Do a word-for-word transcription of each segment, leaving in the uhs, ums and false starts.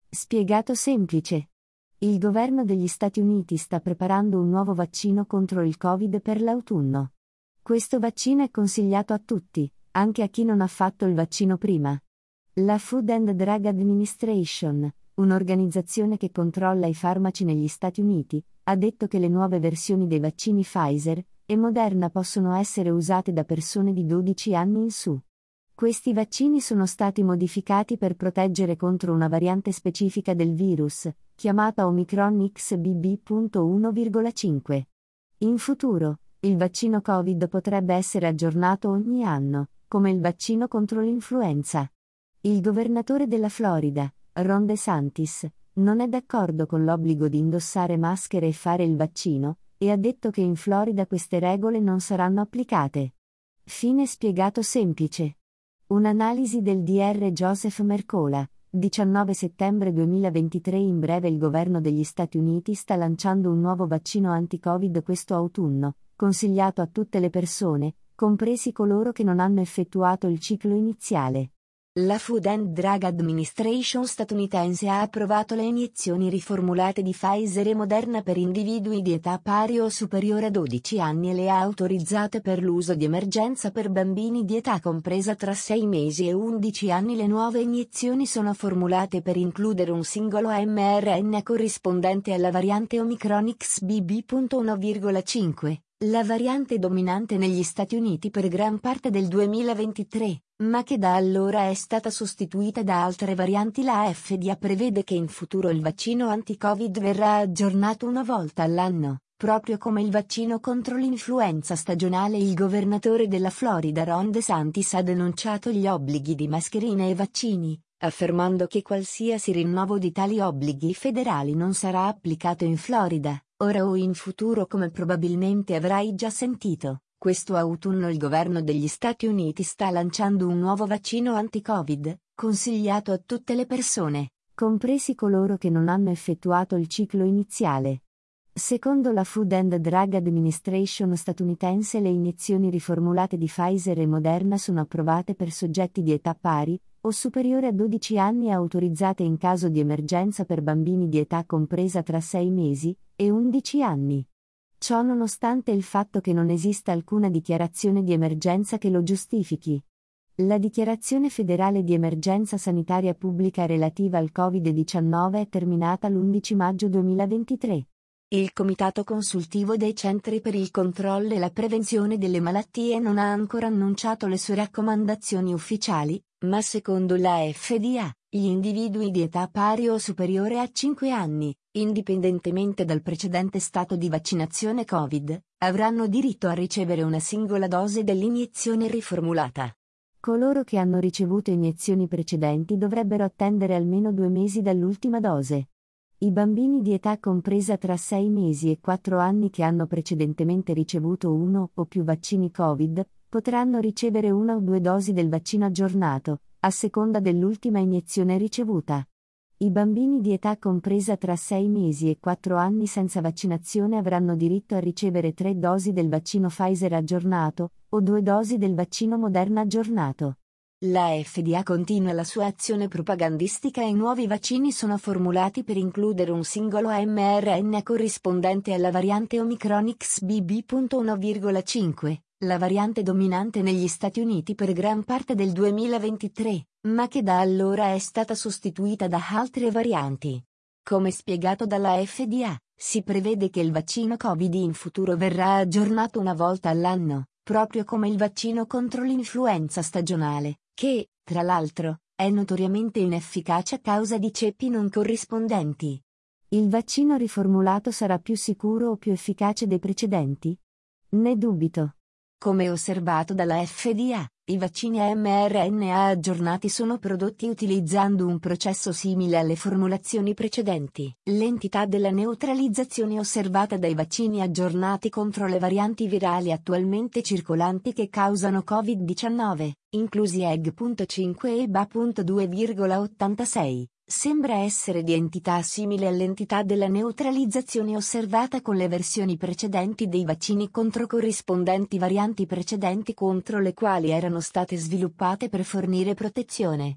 Spiegato semplice. Il governo degli Stati Uniti sta preparando un nuovo vaccino contro il Covid per l'autunno. Questo vaccino è consigliato a tutti, anche a chi non ha fatto il vaccino prima. La Food and Drug Administration, un'organizzazione che controlla i farmaci negli Stati Uniti, ha detto che le nuove versioni dei vaccini Pfizer e Moderna possono essere usate da persone di dodici anni in su. Questi vaccini sono stati modificati per proteggere contro una variante specifica del virus, chiamata Omicron X B B uno virgola cinque. In futuro, il vaccino Covid potrebbe essere aggiornato ogni anno, come il vaccino contro l'influenza. Il governatore della Florida, Ron DeSantis, non è d'accordo con l'obbligo di indossare maschere e fare il vaccino, e ha detto che in Florida queste regole non saranno applicate. Fine spiegato semplice. Un'analisi del D R Joseph Mercola, diciannove settembre duemilaventitré. In breve il governo degli Stati Uniti sta lanciando un nuovo vaccino anti-Covid questo autunno, consigliato a tutte le persone, compresi coloro che non hanno effettuato il ciclo iniziale. La Food and Drug Administration statunitense ha approvato le iniezioni riformulate di Pfizer e Moderna per individui di età pari o superiore a dodici anni e le ha autorizzate per l'uso di emergenza per bambini di età compresa tra sei mesi e undici anni. Le nuove iniezioni sono formulate per includere un singolo mRNA corrispondente alla variante Omicron X B B uno virgola cinque, la variante dominante negli Stati Uniti per gran parte del duemilaventitré, ma che da allora è stata sostituita da altre varianti. La F D A prevede che in futuro il vaccino anti-Covid verrà aggiornato una volta all'anno, proprio come il vaccino contro l'influenza stagionale. Il governatore della Florida Ron DeSantis ha denunciato gli obblighi di mascherine e vaccini, affermando che qualsiasi rinnovo di tali obblighi federali non sarà applicato in Florida, ora o in futuro. Come probabilmente avrai già sentito, questo autunno il governo degli Stati Uniti sta lanciando un nuovo vaccino anti-Covid, consigliato a tutte le persone, compresi coloro che non hanno effettuato il ciclo iniziale. Secondo la Food and Drug Administration statunitense, le iniezioni riformulate di Pfizer e Moderna sono approvate per soggetti di età pari o superiore a dodici anni e autorizzate in caso di emergenza per bambini di età compresa tra sei mesi e undici anni. Ciò nonostante il fatto che non esista alcuna dichiarazione di emergenza che lo giustifichi. La dichiarazione federale di emergenza sanitaria pubblica relativa al covid diciannove è terminata l'undici maggio duemilaventitré. Il Comitato Consultivo dei Centri per il Controllo e la Prevenzione delle Malattie non ha ancora annunciato le sue raccomandazioni ufficiali, ma secondo la F D A, gli individui di età pari o superiore a cinque anni, indipendentemente dal precedente stato di vaccinazione Covid, avranno diritto a ricevere una singola dose dell'iniezione riformulata. Coloro che hanno ricevuto iniezioni precedenti dovrebbero attendere almeno due mesi dall'ultima dose. I bambini di età compresa tra sei mesi e quattro anni che hanno precedentemente ricevuto uno o più vaccini Covid, potranno ricevere una o due dosi del vaccino aggiornato, a seconda dell'ultima iniezione ricevuta. I bambini di età compresa tra sei mesi e quattro anni senza vaccinazione avranno diritto a ricevere tre dosi del vaccino Pfizer aggiornato, o due dosi del vaccino Moderna aggiornato. La F D A continua la sua azione propagandistica e i nuovi vaccini sono formulati per includere un singolo mRNA corrispondente alla variante Omicron X B B uno virgola cinque, la variante dominante negli Stati Uniti per gran parte del duemilaventitré, ma che da allora è stata sostituita da altre varianti. Come spiegato dalla F D A, si prevede che il vaccino Covid in futuro verrà aggiornato una volta all'anno, proprio come il vaccino contro l'influenza stagionale, che, tra l'altro, è notoriamente inefficace a causa di ceppi non corrispondenti. Il vaccino riformulato sarà più sicuro o più efficace dei precedenti? Ne dubito. Come osservato dalla F D A, i vaccini mRNA aggiornati sono prodotti utilizzando un processo simile alle formulazioni precedenti. L'entità della neutralizzazione osservata dai vaccini aggiornati contro le varianti virali attualmente circolanti che causano covid diciannove, inclusi E G cinque e B A due virgola ottantasei, sembra essere di entità simile all'entità della neutralizzazione osservata con le versioni precedenti dei vaccini contro corrispondenti varianti precedenti contro le quali erano state sviluppate per fornire protezione.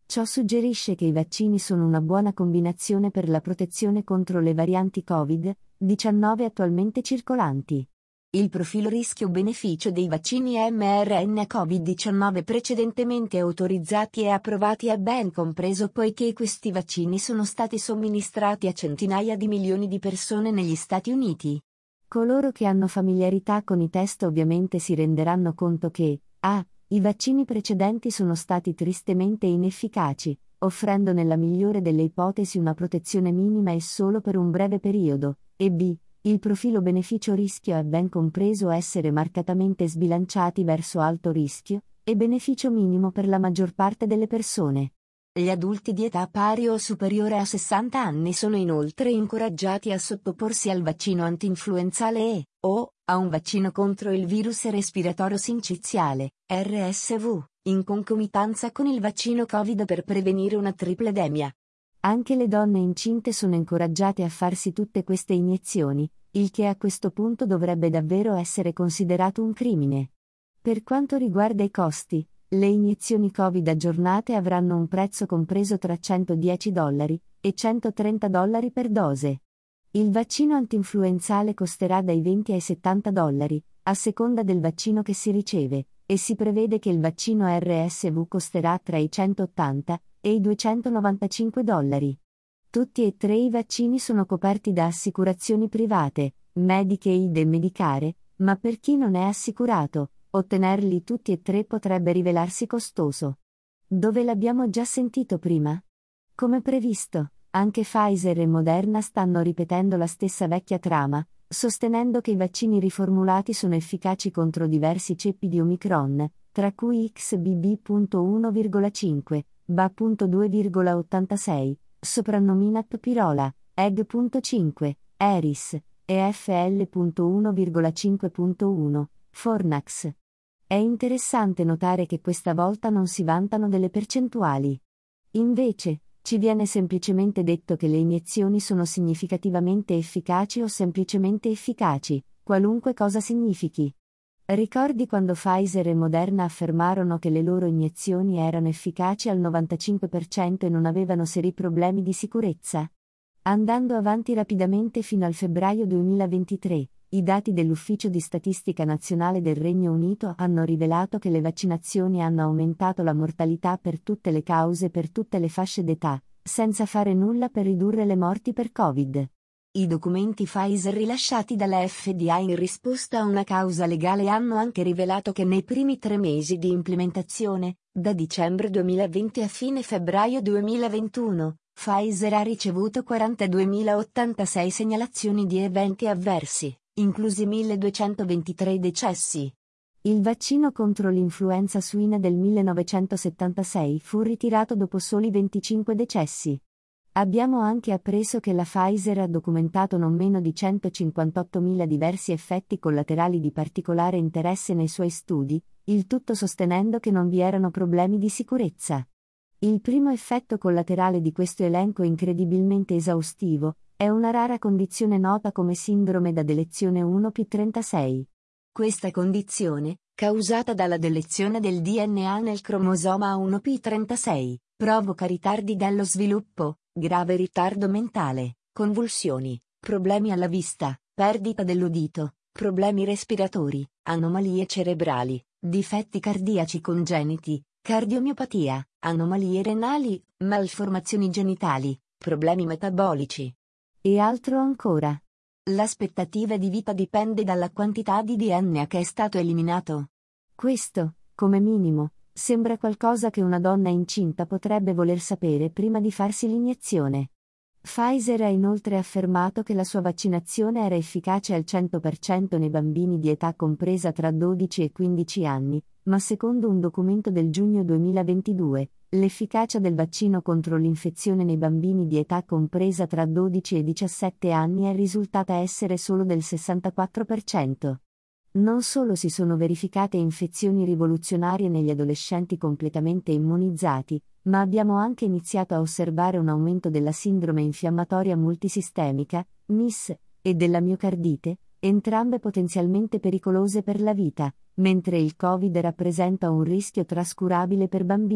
Ciò suggerisce che i vaccini sono una buona combinazione per la protezione contro le varianti covid diciannove attualmente circolanti. Il profilo rischio-beneficio dei vaccini mRNA covid diciannove precedentemente autorizzati e approvati è ben compreso poiché questi vaccini sono stati somministrati a centinaia di milioni di persone negli Stati Uniti. Coloro che hanno familiarità con i test ovviamente si renderanno conto che a. I vaccini precedenti sono stati tristemente inefficaci, offrendo nella migliore delle ipotesi una protezione minima e solo per un breve periodo, e b. Il profilo beneficio-rischio è ben compreso essere marcatamente sbilanciati verso alto rischio e beneficio minimo per la maggior parte delle persone. Gli adulti di età pari o superiore a sessanta anni sono inoltre incoraggiati a sottoporsi al vaccino antinfluenzale e, o, a un vaccino contro il virus respiratorio sinciziale, R S V, in concomitanza con il vaccino Covid per prevenire una tripledemia. Anche le donne incinte sono incoraggiate a farsi tutte queste iniezioni, il che a questo punto dovrebbe davvero essere considerato un crimine. Per quanto riguarda i costi, le iniezioni Covid aggiornate avranno un prezzo compreso tra centodieci dollari e centotrenta dollari per dose. Il vaccino antinfluenzale costerà dai venti ai settanta dollari, a seconda del vaccino che si riceve, e si prevede che il vaccino R S V costerà tra i centottanta e i duecentonovantacinque dollari. Tutti e tre i vaccini sono coperti da assicurazioni private, Medicaid e Medicare, ma per chi non è assicurato, ottenerli tutti e tre potrebbe rivelarsi costoso. Dove l'abbiamo già sentito prima? Come previsto, anche Pfizer e Moderna stanno ripetendo la stessa vecchia trama, sostenendo che i vaccini riformulati sono efficaci contro diversi ceppi di Omicron, tra cui X B B punto uno virgola cinque, B A punto due virgola ottantasei, soprannominat Pirola, E G punto cinque, Eris, e F L punto uno virgola cinque punto uno, Fornax. È interessante notare che questa volta non si vantano delle percentuali. Invece, ci viene semplicemente detto che le iniezioni sono significativamente efficaci o semplicemente efficaci, qualunque cosa significhi. Ricordi quando Pfizer e Moderna affermarono che le loro iniezioni erano efficaci al novantacinque per cento e non avevano seri problemi di sicurezza? Andando avanti rapidamente fino al febbraio duemilaventitré, i dati dell'Ufficio di Statistica Nazionale del Regno Unito hanno rivelato che le vaccinazioni hanno aumentato la mortalità per tutte le cause per tutte le fasce d'età, senza fare nulla per ridurre le morti per Covid. I documenti Pfizer rilasciati dalla F D A in risposta a una causa legale hanno anche rivelato che nei primi tre mesi di implementazione, da dicembre duemilaventi a fine febbraio duemilaventuno, Pfizer ha ricevuto quarantaduemilaottantasei segnalazioni di eventi avversi, inclusi milleduecentoventitré decessi. Il vaccino contro l'influenza suina del millenovecentosettantasei fu ritirato dopo soli venticinque decessi. Abbiamo anche appreso che la Pfizer ha documentato non meno di centocinquantottomila diversi effetti collaterali di particolare interesse nei suoi studi, il tutto sostenendo che non vi erano problemi di sicurezza. Il primo effetto collaterale di questo elenco incredibilmente esaustivo è una rara condizione nota come sindrome da delezione uno più trentasei. Questa condizione, causata dalla delezione del D N A nel cromosoma uno pi trentasei, provoca ritardi dello sviluppo, grave ritardo mentale, convulsioni, problemi alla vista, perdita dell'udito, problemi respiratori, anomalie cerebrali, difetti cardiaci congeniti, cardiomiopatia, anomalie renali, malformazioni genitali, problemi metabolici. E altro ancora. L'aspettativa di vita dipende dalla quantità di D N A che è stato eliminato. Questo, come minimo, sembra qualcosa che una donna incinta potrebbe voler sapere prima di farsi l'iniezione. Pfizer ha inoltre affermato che la sua vaccinazione era efficace al cento per cento nei bambini di età compresa tra dodici e quindici anni, ma secondo un documento del giugno duemilaventidue, l'efficacia del vaccino contro l'infezione nei bambini di età compresa tra dodici e diciassette anni è risultata essere solo del sessantaquattro per cento. Non solo si sono verificate infezioni rivoluzionarie negli adolescenti completamente immunizzati, ma abbiamo anche iniziato a osservare un aumento della sindrome infiammatoria multisistemica, M I S, e della miocardite, entrambe potenzialmente pericolose per la vita, mentre il Covid rappresenta un rischio trascurabile per bambini,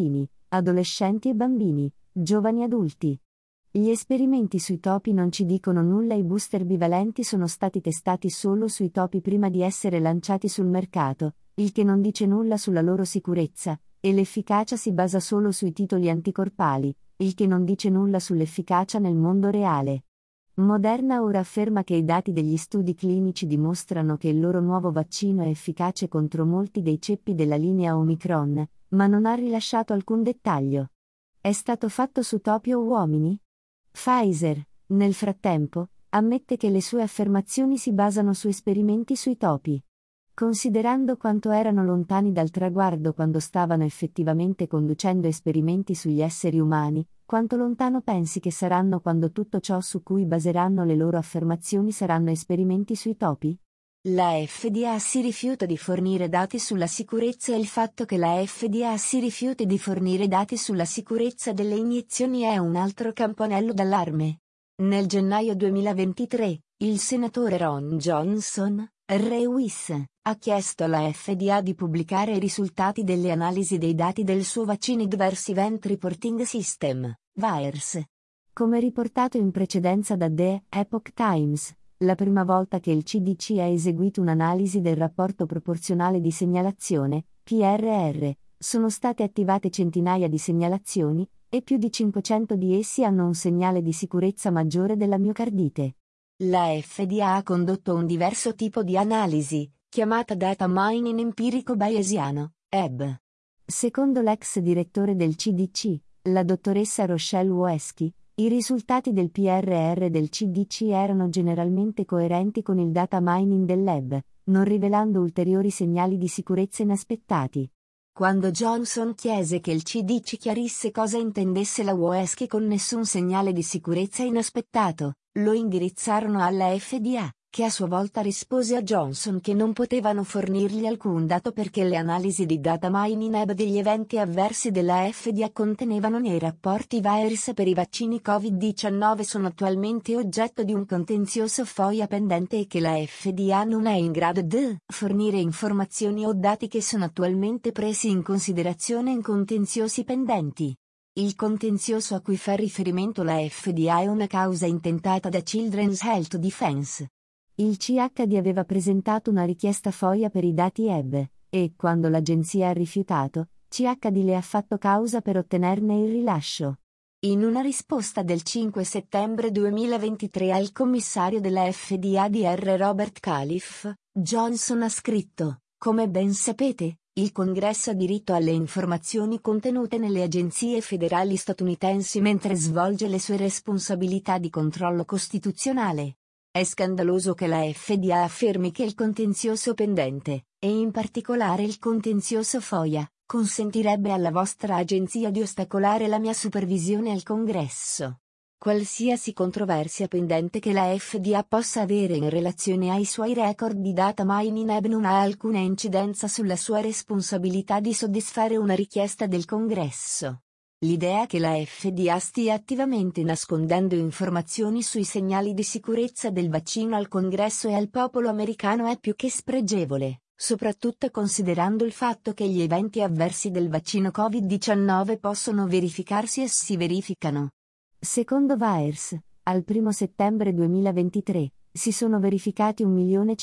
adolescenti e bambini, giovani adulti. Gli esperimenti sui topi non ci dicono nulla, i booster bivalenti sono stati testati solo sui topi prima di essere lanciati sul mercato, il che non dice nulla sulla loro sicurezza, e l'efficacia si basa solo sui titoli anticorpali, il che non dice nulla sull'efficacia nel mondo reale. Moderna ora afferma che i dati degli studi clinici dimostrano che il loro nuovo vaccino è efficace contro molti dei ceppi della linea Omicron, ma non ha rilasciato alcun dettaglio. È stato fatto su topi o uomini? Pfizer, nel frattempo, ammette che le sue affermazioni si basano su esperimenti sui topi. Considerando quanto erano lontani dal traguardo quando stavano effettivamente conducendo esperimenti sugli esseri umani, quanto lontano pensi che saranno quando tutto ciò su cui baseranno le loro affermazioni saranno esperimenti sui topi? La F D A si rifiuta di fornire dati sulla sicurezza e il fatto che la F D A si rifiuti di fornire dati sulla sicurezza delle iniezioni è un altro campanello d'allarme. Nel gennaio duemilaventitré, il senatore Ron Johnson, Re Wis, ha chiesto alla F D A di pubblicare i risultati delle analisi dei dati del suo Vaccine Adverse Event Reporting System, V A E R S. Come riportato in precedenza da The Epoch Times, la prima volta che il C D C ha eseguito un'analisi del rapporto proporzionale di segnalazione, P R R, sono state attivate centinaia di segnalazioni, e più di cinquecento di essi hanno un segnale di sicurezza maggiore della miocardite. La F D A ha condotto un diverso tipo di analisi, chiamata Data Mining Empirico Bayesiano, E B. Secondo l'ex direttore del C D C, la dottoressa Rochelle Walensky, i risultati del P R R del C D C erano generalmente coerenti con il data mining dell'E B, non rivelando ulteriori segnali di sicurezza inaspettati. Quando Johnson chiese che il C D C chiarisse cosa intendesse la Walensky con nessun segnale di sicurezza inaspettato, lo indirizzarono alla F D A, che a sua volta rispose a Johnson che non potevano fornirgli alcun dato perché le analisi di data mining E B degli eventi avversi della F D A contenevano nei rapporti V A E R S per i vaccini covid diciannove sono attualmente oggetto di un contenzioso FOIA pendente e che la F D A non è in grado di fornire informazioni o dati che sono attualmente presi in considerazione in contenziosi pendenti. Il contenzioso a cui fa riferimento la F D A è una causa intentata da Children's Health Defense. Il C H D aveva presentato una richiesta FOIA per i dati E B, e, quando l'agenzia ha rifiutato, C H D le ha fatto causa per ottenerne il rilascio. In una risposta del cinque settembre duemilaventitré al commissario della F D A D R Robert Califf, Johnson ha scritto: come ben sapete, il Congresso ha diritto alle informazioni contenute nelle agenzie federali statunitensi mentre svolge le sue responsabilità di controllo costituzionale. È scandaloso che la F D A affermi che il contenzioso pendente, e in particolare il contenzioso FOIA, consentirebbe alla vostra agenzia di ostacolare la mia supervisione al Congresso. Qualsiasi controversia pendente che la F D A possa avere in relazione ai suoi record di data mining E B non ha alcuna incidenza sulla sua responsabilità di soddisfare una richiesta del Congresso. L'idea che la F D A stia attivamente nascondendo informazioni sui segnali di sicurezza del vaccino al Congresso e al popolo americano è più che spregevole, soprattutto considerando il fatto che gli eventi avversi del vaccino covid diciannove possono verificarsi e si verificano. Secondo V A E R S, al primo settembre duemilaventitré, si sono verificati un milione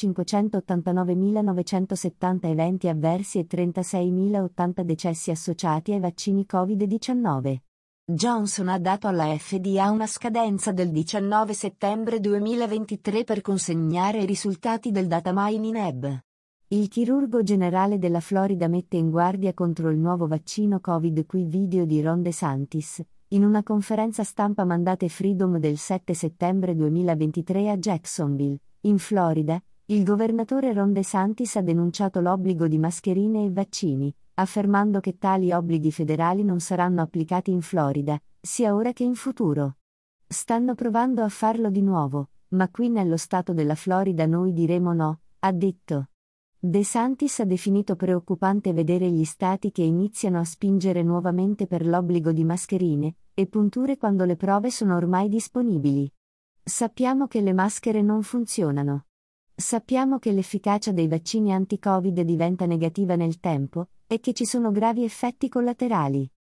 cinquecentoottantanovemilanovecentosettanta eventi avversi e trentaseimilaottanta decessi associati ai vaccini covid diciannove. Johnson ha dato alla F D A una scadenza del diciannove settembre duemilaventitré per consegnare i risultati del data mining E B. Il chirurgo generale della Florida mette in guardia contro il nuovo vaccino Covid. Qui video di Ron DeSantis, in una conferenza stampa mandate Freedom del sette settembre duemilaventitré a Jacksonville, in Florida, il governatore Ron DeSantis ha denunciato l'obbligo di mascherine e vaccini, affermando che tali obblighi federali non saranno applicati in Florida, sia ora che in futuro. Stanno provando a farlo di nuovo, ma qui nello stato della Florida noi diremo no, ha detto. DeSantis ha definito preoccupante vedere gli stati che iniziano a spingere nuovamente per l'obbligo di mascherine e punture quando le prove sono ormai disponibili. Sappiamo che le maschere non funzionano. Sappiamo che l'efficacia dei vaccini anti-Covid diventa negativa nel tempo e che ci sono gravi effetti collaterali.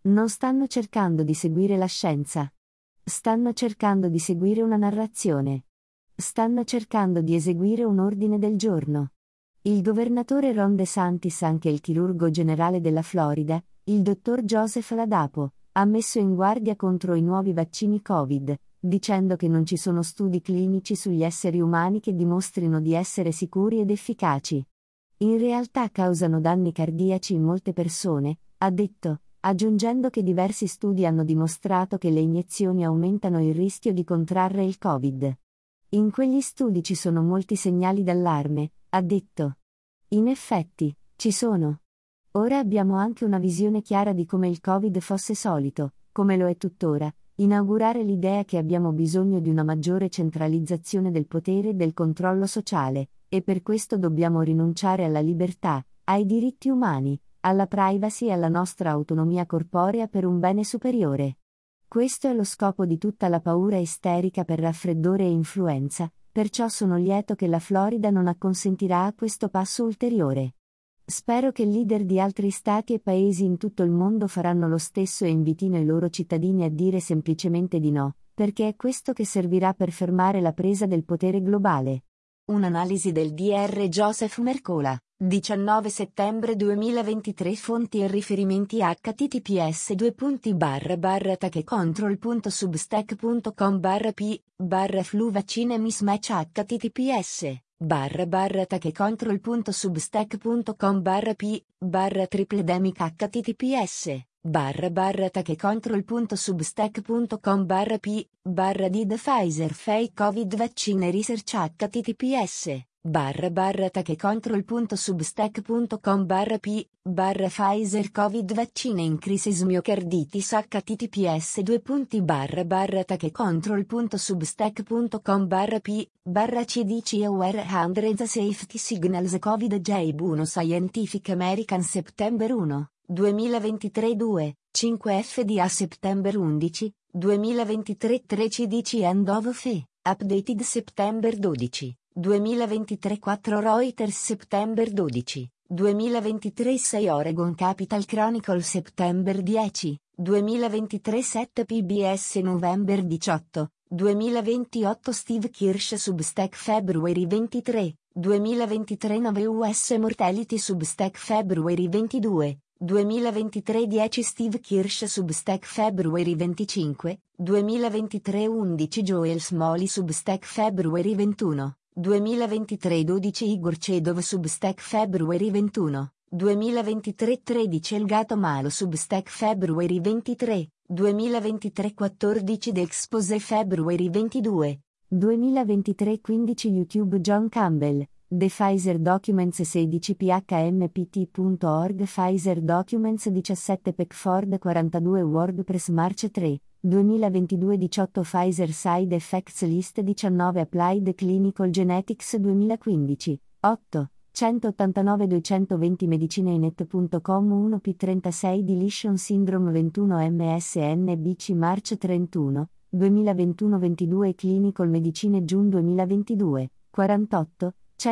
Non stanno cercando di seguire la scienza. Stanno cercando di seguire una narrazione. Stanno cercando di eseguire un ordine del giorno. Il governatore Ron DeSantis, anche il chirurgo generale della Florida, il dottor Joseph Ladapo, ha messo in guardia contro i nuovi vaccini Covid, dicendo che non ci sono studi clinici sugli esseri umani che dimostrino di essere sicuri ed efficaci. In realtà causano danni cardiaci in molte persone, ha detto, aggiungendo che diversi studi hanno dimostrato che le iniezioni aumentano il rischio di contrarre il Covid. In quegli studi ci sono molti segnali d'allarme, ha detto. In effetti, ci sono. Ora abbiamo anche una visione chiara di come il Covid fosse solito, come lo è tuttora, inaugurare l'idea che abbiamo bisogno di una maggiore centralizzazione del potere e del controllo sociale, e per questo dobbiamo rinunciare alla libertà, ai diritti umani, alla privacy e alla nostra autonomia corporea per un bene superiore. Questo è lo scopo di tutta la paura isterica per raffreddore e influenza, perciò sono lieto che la Florida non acconsentirà a questo passo ulteriore. Spero che leader di altri stati e paesi in tutto il mondo faranno lo stesso e invitino i loro cittadini a dire semplicemente di no, perché è questo che servirà per fermare la presa del potere globale. Un'analisi del D R Joseph Mercola, diciannove settembre duemilaventitré. Fonti e riferimenti H T T P S due punti barra barra tachecontrol punto substack punto com barra p barra flu vaccine mismatch H T T P S barra barra tachecontrol punto substack punto com barra p barra tripledemic H T T P S barra barra tachecontrol punto substack punto com barra p barra did Pfizer fake Covid vaccine research H T T P S barra barra tachecontrol punto substack punto com barra p barra Pfizer Covid vaccine increases myocarditis H T T P S due punti barra barra tachecontrol punto substack punto com barra p barra C D C aware hundreds safety signals Covid Jab uno Scientific American September uno duemilaventitré due cinque F D A September undici duemilaventitré tre C D C End of Fe updated September dodici duemilaventitré quattro Reuters September dodici duemilaventitré sei Oregon Capital Chronicle September dieci duemilaventitré sette P B S November diciotto duemilaventotto Steve Kirsch Substack February ventitré duemilaventitré nove U S Mortality Substack February ventidue duemilaventitré dieci Steve Kirsch Substack February venticinque duemilaventitré undici Joel Smalley Substack February ventuno duemilaventitré dodici Igor Cedov Substack February ventuno duemilaventitré tredici El Gato Malo Substack February ventitré duemilaventitré quattordici The Expose February ventidue duemilaventitré quindici YouTube John Campbell, The Pfizer Documents sedici p h m p t punto org Pfizer Documents diciassette Peckford quarantadue WordPress March tre, duemilaventidue diciotto Pfizer Side Effects List diciannove Applied Clinical Genetics duemilaquindici, otto, centottantanove duecentoventi medicineinet punto com uno P trentasei Deletion Syndrome ventuno M S N B C March trentuno, duemilaventuno ventidue Clinical Medicine June duemilaventidue, quarantotto,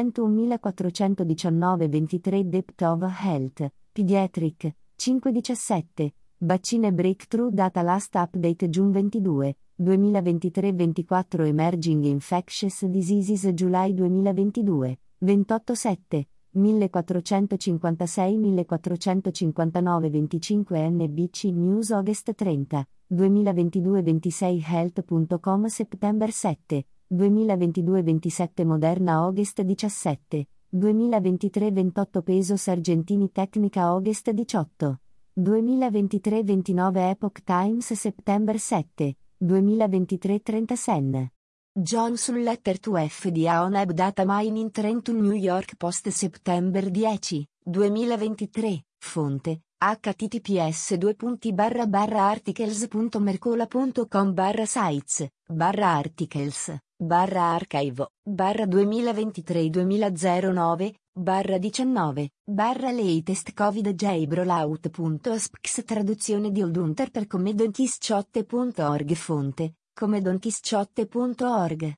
centounomilaquattrocentodiciannove ventitré Depth of Health, Pediatric, cinque diciassette, Vaccine Breakthrough Data Last Update June ventidue, duemilaventitré ventiquattro Emerging Infectious Diseases July duemilaventidue, ventotto sette, millequattrocentocinquantasei millequattrocentocinquantanove venticinque N B C News August trenta, duemilaventidue ventisei health punto com September sette, duemilaventidue ventisette Moderna August diciassette, duemilaventitré ventotto Pesos Argentini Tecnica August diciotto, duemilaventitré ventinove Epoch Times September sette, duemilaventitré trenta Sen. Johnson Letter to F D A on Web Data Mining Trend New York Post September dieci, duemilaventitré, fonte, H T T P S due punti barra barra articles punto mercola punto com barra sites, barra articles, barra archive, barra duemilaventitré duemilanove, barra diciannove, barra latest Covid Jab rollout punto a s p x traduzione di Old Hunter per comedonchisciotte punto org fonte, comedonchisciotte punto org.